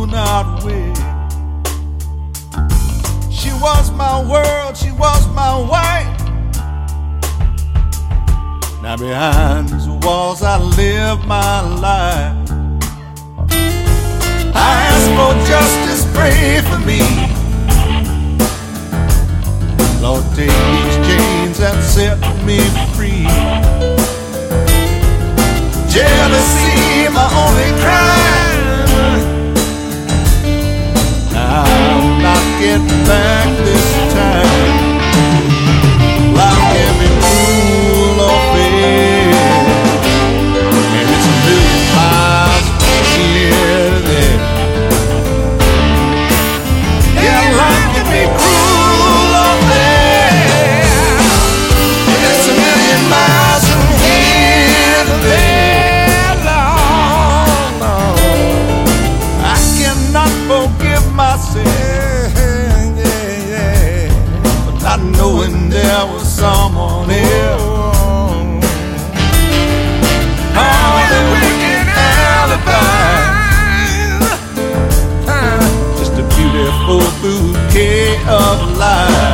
thrown out away. She was my world, she was my wife. Now behind these walls I live my life. I ask for justice, pray for me. Lord, take these chains and set me free. Jealousy, my only crime. I'll not get back this time. Life can be cruel or fair, and it's a million miles from here to there. Yeah, life can be cruel or fair, and it's a million miles from here to there. Long, long. I cannot forgive myself, for not knowing there was someone else. All the wicked alibis, just a beautiful bouquet of lies.